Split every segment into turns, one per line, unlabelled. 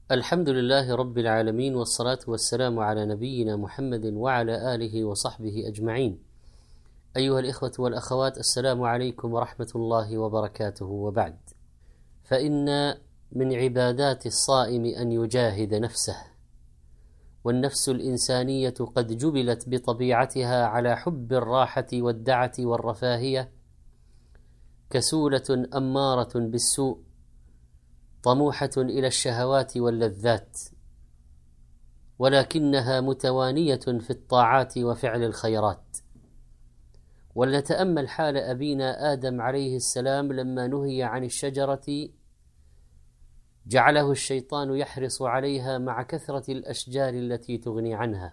الحمد لله رب العالمين، والصلاة والسلام على نبينا محمد وعلى آله وصحبه أجمعين. أيها الإخوة والأخوات، السلام عليكم ورحمة الله وبركاته. وبعد، فإن من عبادات الصائم أن يجاهد نفسه، والنفس الإنسانية قد جبلت بطبيعتها على حب الراحة والدعة والرفاهية، كسولة أمارة بالسوء، طموحة إلى الشهوات واللذات، ولكنها متوانية في الطاعات وفعل الخيرات. ولنتأمل حال أبينا آدم عليه السلام لما نهي عن الشجرة، جعله الشيطان يحرص عليها مع كثرة الأشجار التي تغني عنها.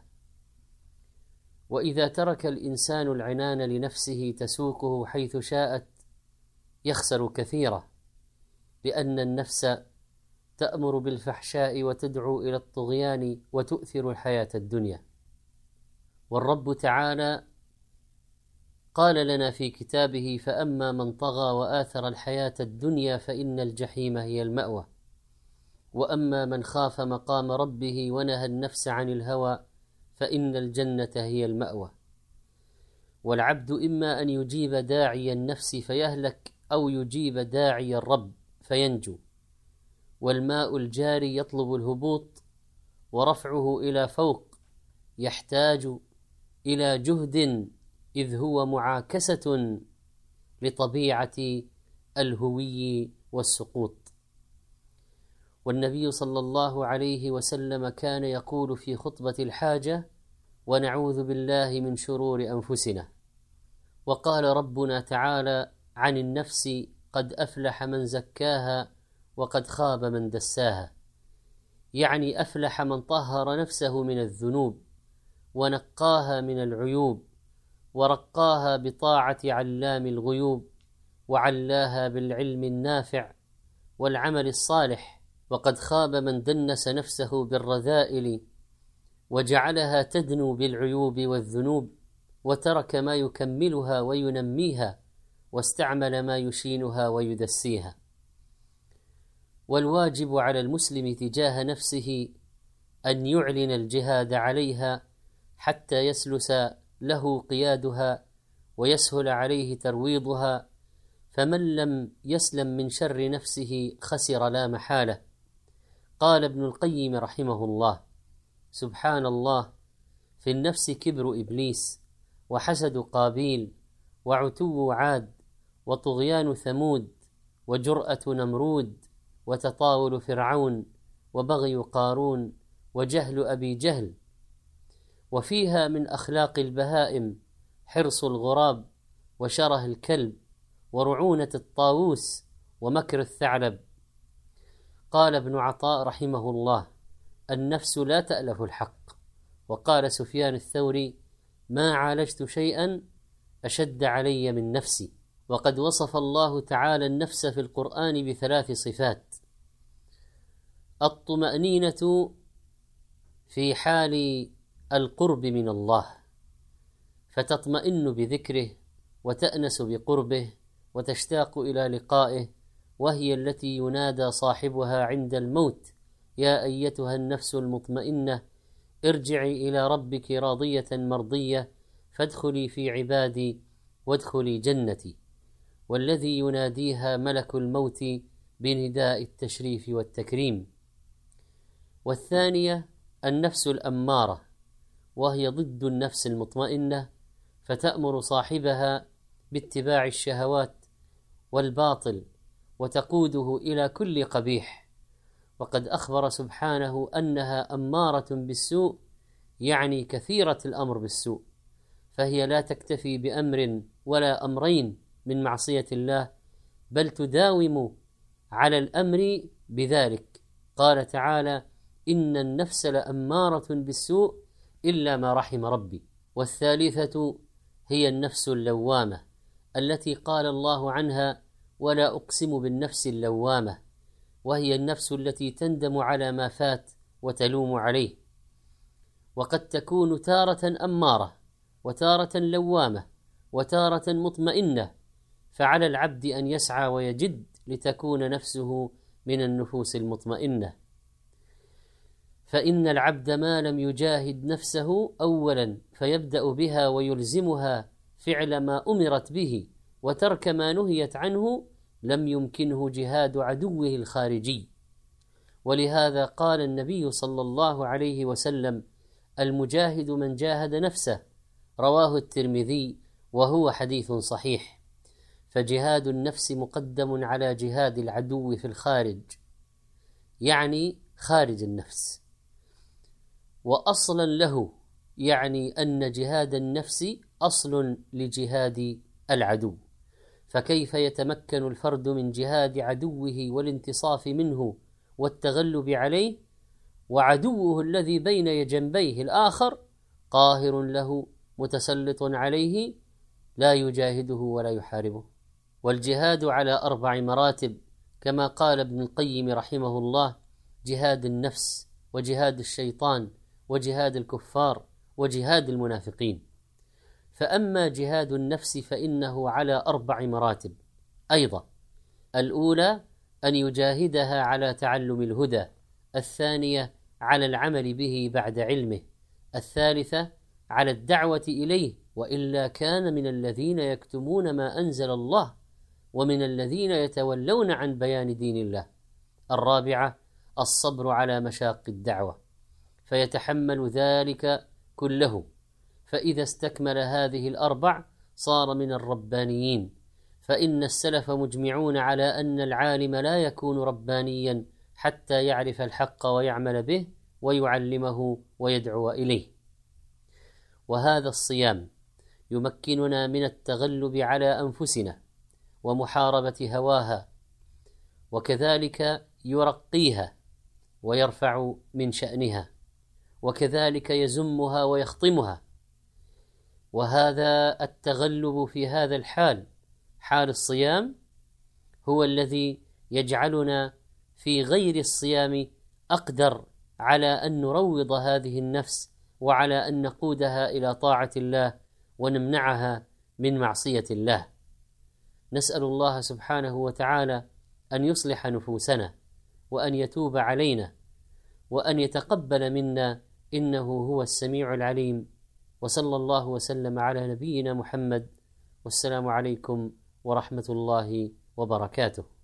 وإذا ترك الإنسان العنان لنفسه تسوقه حيث شاءت يخسر كثيرا، لأن النفس تأمر بالفحشاء وتدعو إلى الطغيان وتؤثر الحياة الدنيا. والرب تعالى قال لنا في كتابه: فأما من طغى وآثر الحياة الدنيا فإن الجحيم هي المأوى، وأما من خاف مقام ربه ونهى النفس عن الهوى فإن الجنة هي المأوى. والعبد إما أن يجيب داعي النفس فيهلك، أو يجيب داعي الرب فينجو. والماء الجاري يطلب الهبوط، ورفعه إلى فوق يحتاج إلى جهد، إذ هو معاكسة لطبيعة الهوي والسقوط. والنبي صلى الله عليه وسلم كان يقول في خطبة الحاجة: ونعوذ بالله من شرور أنفسنا. وقال ربنا تعالى عن النفس: قد أفلح من زكاها وقد خاب من دساها. يعني أفلح من طهر نفسه من الذنوب، ونقاها من العيوب، ورقاها بطاعة علام الغيوب، وعلاها بالعلم النافع والعمل الصالح. وقد خاب من دنس نفسه بالرذائل، وجعلها تدنو بالعيوب والذنوب، وترك ما يكملها وينميها، واستعمل ما يشينها ويدسيها. والواجب على المسلم تجاه نفسه أن يعلن الجهاد عليها حتى يسلس له قيادها ويسهل عليه ترويضها. فمن لم يسلم من شر نفسه خسر لا محالة. قال ابن القيم رحمه الله: سبحان الله، في النفس كبر إبليس، وحسد قابيل، وعتو عاد، وطغيان ثمود، وجرأة نمرود، وتطاول فرعون، وبغي قارون، وجهل أبي جهل. وفيها من أخلاق البهائم حرص الغراب، وشره الكلب، ورعونة الطاووس، ومكر الثعلب. قال ابن عطاء رحمه الله: النفس لا تألف الحق. وقال سفيان الثوري: ما عالجت شيئا أشد علي من نفسي. وقد وصف الله تعالى النفس في القرآن بثلاث صفات: الطمأنينة في حال القرب من الله، فتطمئن بذكره، وتأنس بقربه، وتشتاق إلى لقائه، وهي التي ينادى صاحبها عند الموت: يا أيتها النفس المطمئنة ارجعي إلى ربك راضية مرضية فادخلي في عبادي وادخلي جنتي. والذي يناديها ملك الموت بنداء التشريف والتكريم. والثانية النفس الأمارة، وهي ضد النفس المطمئنة، فتأمر صاحبها باتباع الشهوات والباطل، وتقوده إلى كل قبيح. وقد أخبر سبحانه أنها أمارة بالسوء، يعني كثيرة الأمر بالسوء، فهي لا تكتفي بأمر ولا أمرين من معصية الله، بل تداوم على الأمر بذلك. قال تعالى: إن النفس لأمارة بالسوء إلا ما رحم ربي. والثالثة هي النفس اللوامة، التي قال الله عنها: ولا أقسم بالنفس اللوامة، وهي النفس التي تندم على ما فات وتلوم عليه. وقد تكون تارة أمارة، وتارة لوامة، وتارة مطمئنة، فعلى العبد أن يسعى ويجد لتكون نفسه من النفوس المطمئنة. فإن العبد ما لم يجاهد نفسه أولا فيبدأ بها ويلزمها فعل ما أمرت به وترك ما نهيت عنه، لم يمكنه جهاد عدوه الخارجي. ولهذا قال النبي صلى الله عليه وسلم: المجاهد من جاهد نفسه، رواه الترمذي وهو حديث صحيح. فجهاد النفس مقدم على جهاد العدو في الخارج، يعني خارج النفس، وأصلا له، يعني أن جهاد النفس أصل لجهاد العدو. فكيف يتمكن الفرد من جهاد عدوه والانتصاف منه والتغلب عليه وعدوه الذي بين جنبيه الآخر قاهر له متسلط عليه لا يجاهده ولا يحاربه؟ والجهاد على 4 مراتب كما قال ابن القيم رحمه الله: جهاد النفس، وجهاد الشيطان، وجهاد الكفار، وجهاد المنافقين. فأما جهاد النفس فإنه على 4 مراتب أيضا: الأولى أن يجاهدها على تعلم الهدى، الثانية على العمل به بعد علمه، الثالثة على الدعوة إليه وإلا كان من الذين يكتمون ما أنزل الله ومن الذين يتولون عن بيان دين الله، الرابعة الصبر على مشاق الدعوة فيتحمل ذلك كله، فإذا استكمل هذه ال4 صار من الربانيين. فإن السلف مجمعون على أن العالم لا يكون ربانيا حتى يعرف الحق ويعمل به ويعلمه ويدعو إليه. وهذا الصيام يمكننا من التغلب على أنفسنا ومحاربة هواها، وكذلك يرقيها ويرفع من شأنها، وكذلك يزمها ويخطمها. وهذا التغلب في هذا الحال، حال الصيام، هو الذي يجعلنا في غير الصيام أقدر على أن نروض هذه النفس وعلى أن نقودها إلى طاعة الله ونمنعها من معصية الله. نسأل الله سبحانه وتعالى أن يصلح نفوسنا وأن يتوب علينا وأن يتقبل منا، إنه هو السميع العليم. وصلى الله وسلم على نبينا محمد، والسلام عليكم ورحمة الله وبركاته.